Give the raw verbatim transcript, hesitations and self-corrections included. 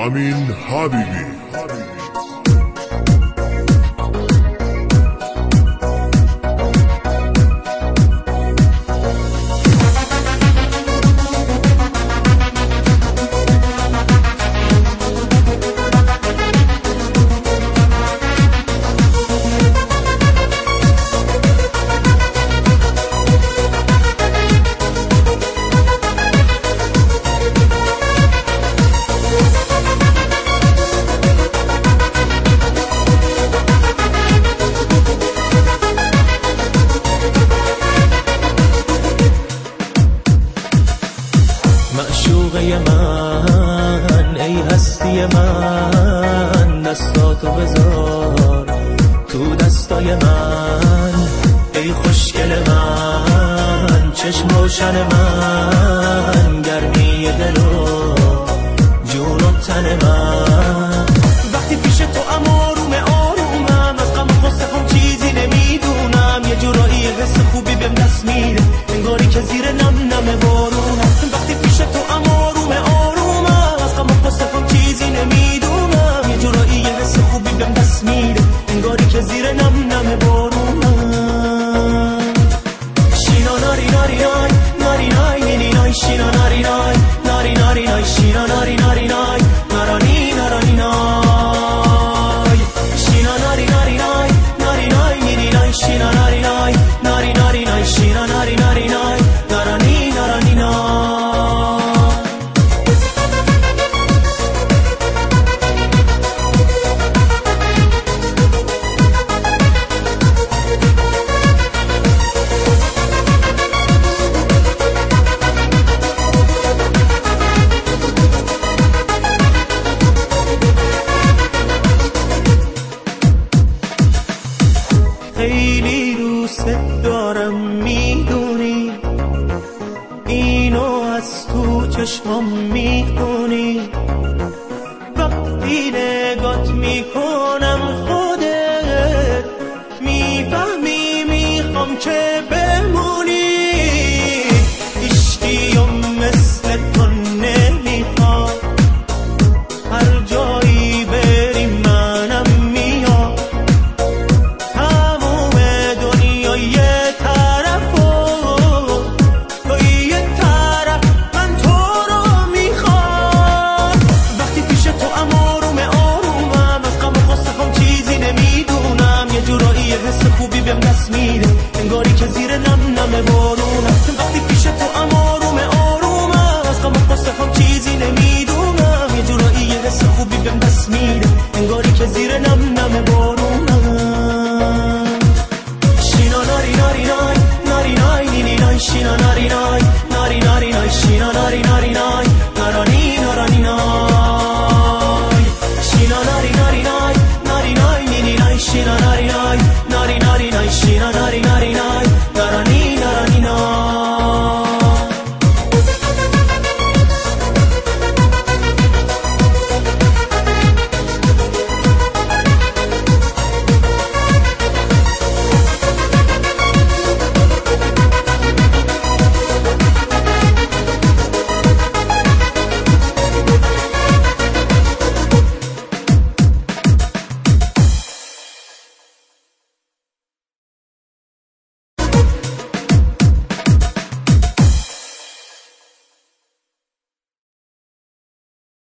امین حبیبی. معشوقه من، ای هستی من، دستاتو بذار تو دستای من. ای خوشگل من، چشم روشن من، گرمی دل و جون و تن من. وقتی پیش تو ام آروم آرومم، از غم و غصه‌ام چیزی نمیدونم. یه جورایی حس خوبی بهم دست میده، انگاری که زیر نم نم بارونم. وقتی پیش تو ام آروم آرومم، از غم و غصه‌ام چیزی نمیدونم. یه جورایی حس خوبی بهم دست میده، انگاری که زیر نم نم بارونم. شینا ناری ناری نای ناری نای نینی نای شینا ناری نای ناری ناری نای شینا ناری ناری نای نارانی نارانی نای شینا ناری ناری نای ناری نای نینی نای شینا ناری نای ناری ناری نای شینا ناری ناری نای نارانی نارانی نای. خیلی دوست دارم میدونی، اینو از تو چشمام میخونی. وقتی نگات میکنم خودت میفهمی میخوام که بمونی. عشقی و مثل تو نمیخواد، هر جایی بریم منم میاد. خوبی بهم دست میده، انگاری که زیر نم نم بارونم. وقتی پیش تو ام آروم آرومم، از غم و غصه‌ام چیزی نمیدونم. یه جورایی حس خوبی بهم دست میده، انگاری که زیر نم نم بارونم. شینا ناری ناری نای ناری نای نینی نای شینا ناری نای ناری ناری نای شینا ناری ناری نای